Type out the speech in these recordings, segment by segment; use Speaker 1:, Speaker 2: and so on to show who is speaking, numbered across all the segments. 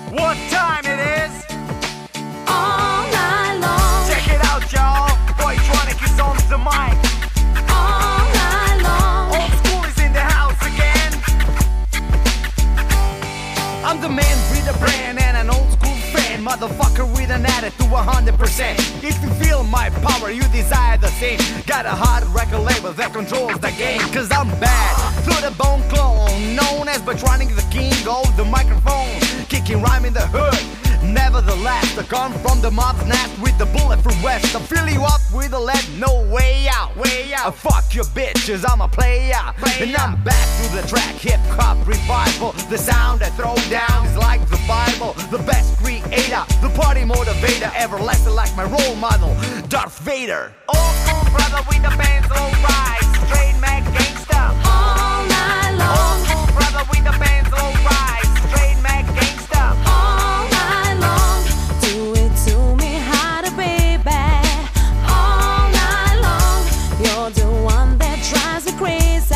Speaker 1: what time it is?
Speaker 2: All night long.
Speaker 1: Check it out, y'all. Boytronic is on the mic.
Speaker 2: All night long.
Speaker 1: Old school is in the house again. I'm the man with a brand and an old school fan, motherfucker with an attitude 100%. If you feel my power, you desire the same. Got a hard record label that controls the game. Cause I'm bad, through the bone clone, known as Boytronic, the king of the microphone. Kicking rhyme in the hood. Nevertheless, I come from the mob's nest with the bullet from west. I fill you up with a lead, no way out, way out. I fuck your bitches, I'm a player. And I'm back to the track, hip-hop revival. The sound I throw down is like the Bible. The best creator, the party motivator, everlasting like my role model, Darth Vader. Old school brother with the band's low rise, straight Mac gangsta.
Speaker 2: All night long.
Speaker 1: Old school brother with the band's low rise, straight Mac gangsta.
Speaker 2: All night long. Do it to me harder, baby. All night long. You're the one that drives me crazy.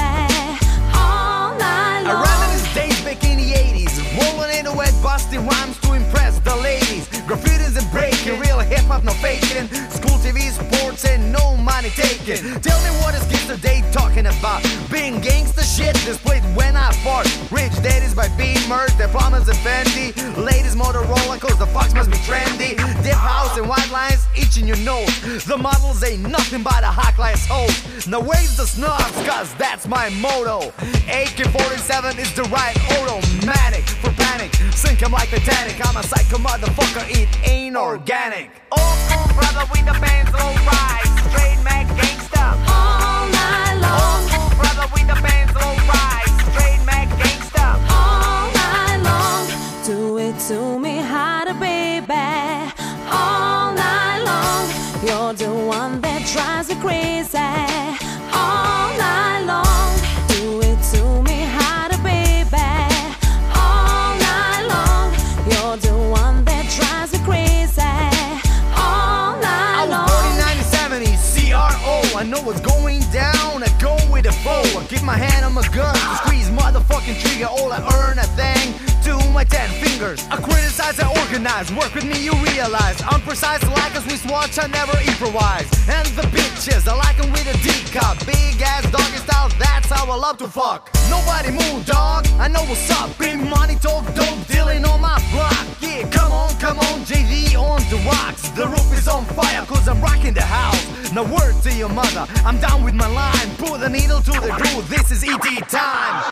Speaker 2: All night
Speaker 1: I
Speaker 2: long.
Speaker 1: reminisce days back in the 80s, rolling in the wet, busting rhymes to impress the ladies. Graffitis and breaking, real hip-hop, no faking. School TV, sports, and no money taken. Tell me what is gangsta they talking about? Being gangsta shit displayed when I fart. Rich daddies by Beamers, their plumbers and Fendi. Ladies Motorola, cause the fox must be trendy. Dip house and white lines, each in your nose. The models ain't nothing but a hot class hoes. Now where's the snobs, cause that's my motto. AK-47 is the right automatic for panic. Sink 'em like Titanic, I'm a psycho motherfucker, it ain't organic. Old school brother with the band's low rise, straight Mac gangsta.
Speaker 2: All night long.
Speaker 1: Old school brother with the band's low rise, straight Mac gangsta.
Speaker 2: All night long. Do it to me harder, baby. All night long. You're the one that drives me crazy. All night long. Do it to me harder, baby. All night long. You're the one that drives me crazy. All
Speaker 1: I
Speaker 2: night
Speaker 1: was born in
Speaker 2: long.
Speaker 1: 1970, CRO. I know what's going down, I go with the flow. I keep my hand on my gun to squeeze motherfucking trigger. All I earn a thing to my 10 fingers. I criticize, I organize, work with me you realize. I'm precise like a Swiss watch, I never improvise. And the bitches, I like 'em with a D-cup. Big ass doggy style, that's how I love to fuck. Nobody move, dog, I know what's up. Big money talk, dope dealing on my block. Yeah, come on, JD on the rocks. The roof is on fire cause I'm rocking the house. Now word to your mother, I'm down with my line. Put the needle to the groove, this is ET time.